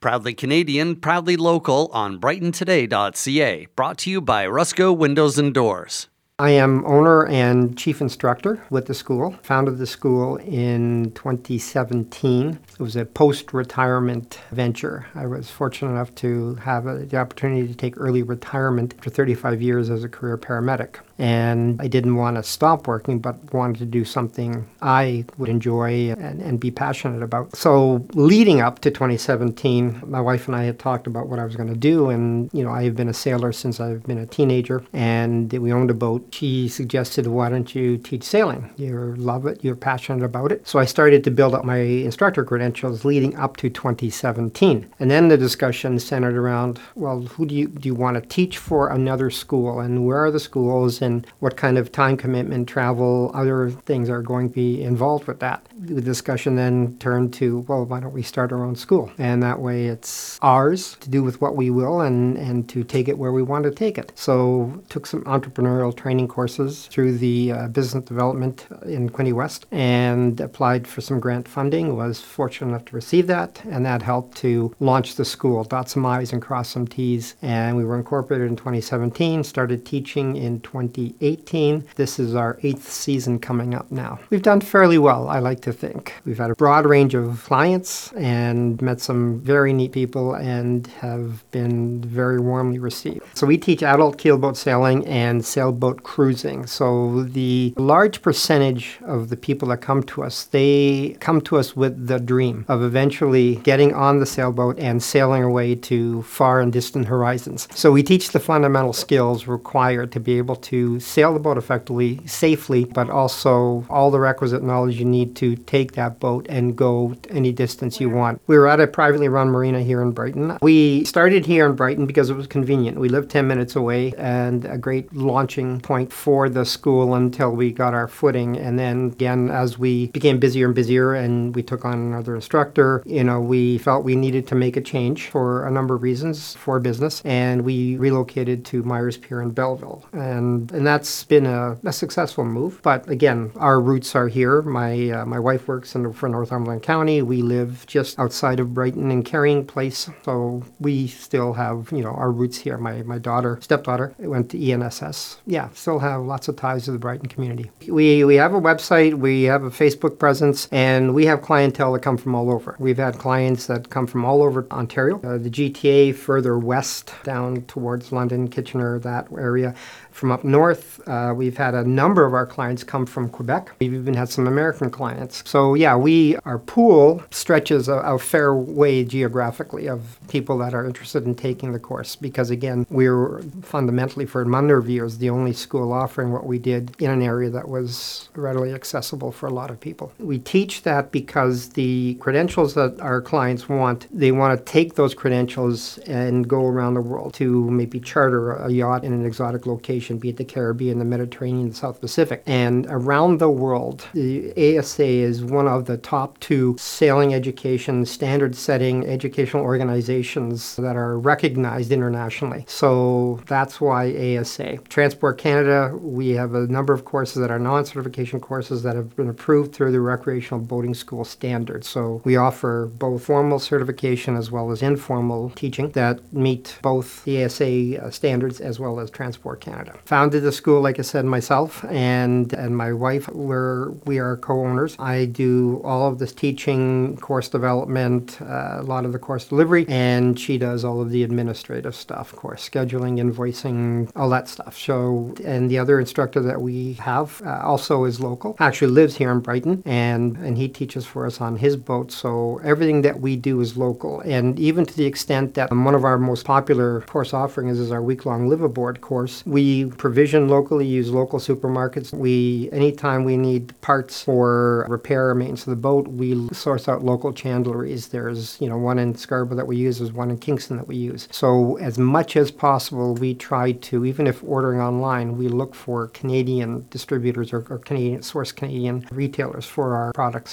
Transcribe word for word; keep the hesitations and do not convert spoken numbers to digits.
Proudly Canadian, proudly local on brighton today dot c a. Brought to you by Rusco Windows and Doors. I am owner and chief instructor with the school. Founded the school in twenty seventeen. It was a post-retirement venture. I was fortunate enough to have a, the opportunity to take early retirement for thirty-five years as a career paramedic. And I didn't want to stop working, but wanted to do something I would enjoy and, and be passionate about. So leading up to twenty seventeen, my wife and I had talked about what I was going to do. And, you know, I have been a sailor since I've been a teenager, and we owned a boat. She suggested, why don't you teach sailing? You love it. You're passionate about it. So I started to build up my instructor credentials leading up to twenty seventeen. And then the discussion centered around, well, who do you, do you want to teach for another school? And where are the schools? And what kind of time commitment, travel, other things are going to be involved with that? The discussion then turned to, well, why don't we start our own school? And that way it's ours to do with what we will and, and to take it where we want to take it. So took some entrepreneurial training courses through the uh, business development in Quinte West and applied for some grant funding, was fortunate enough to receive that, and that helped to launch the school, dot some I's and cross some T's. And we were incorporated in twenty seventeen, started teaching in twenty eighteen. This is our eighth season coming up now. We've done fairly well, I like to think. We've had a broad range of clients and met some very neat people and have been very warmly received. So we teach adult keelboat sailing and sailboat cruising. So the large percentage of the people that come to us, they come to us with the dream of eventually getting on the sailboat and sailing away to far and distant horizons. So we teach the fundamental skills required to be able to sail the boat effectively, safely, but also all the requisite knowledge you need to take that boat and go any distance you want. We were at a privately run marina here in Brighton. We started here in Brighton because it was convenient. We lived ten minutes away and a great launching point for the school until we got our footing. And then again, as we became busier and busier and we took on another instructor, you know, we felt we needed to make a change for a number of reasons for business. And we relocated to Myers Pier in Belleville. And and that's been a, a successful move. But again, our roots are here. My uh, my wife works in, for Northumberland County. We live just outside of Brighton in Carrying Place. So we still have, you know, our roots here. My, my daughter, stepdaughter, went to E N S S. Yeah, still have lots of ties to the Brighton community. We we have a website, we have a Facebook presence, and we have clientele that come from all over. We've had clients that come from all over Ontario, uh, the G T A, further west, down towards London, Kitchener, that area. From up north, uh, we've had a number of our clients come from Quebec. We've even had some American clients. So yeah, we our pool stretches a, a fair way geographically of people that are interested in taking the course. Because again, we were fundamentally for a number of years the only school offering what we did in an area that was readily accessible for a lot of people. We teach that because the credentials that our clients want, they want to take those credentials and go around the world to maybe charter a yacht in an exotic location, be it the Caribbean, the Mediterranean, the South Pacific. And around the world, the A S A is one of the top two sailing education, standard-setting educational organizations that are recognized internationally. So that's why A S A. Transport Canada, we have a number of courses that are non-certification courses that have been approved through the Recreational Boating School standards. So we offer both formal certification as well as informal teaching that meet both the A S A standards as well as Transport Canada. Founded the school, like I said, myself and and my wife. We're, we are co-owners. I do all of this teaching, course development, uh, a lot of the course delivery, and she does all of the administrative stuff, course scheduling, invoicing, all that stuff. So, and the other instructor that we have uh, also is local, actually lives here in Brighton, and, and he teaches for us on his boat. So everything that we do is local. And even to the extent that one of our most popular course offerings is our week-long liveaboard course. We provision locally, use local supermarkets. We, anytime we need parts for repair or maintenance of the boat, we source out local chandleries. There's, you know, one in Scarborough that we use, there's one in Kingston that we use. So as much as possible, we try to, even if ordering online, we look for Canadian distributors or, or Canadian source Canadian retailers for our products.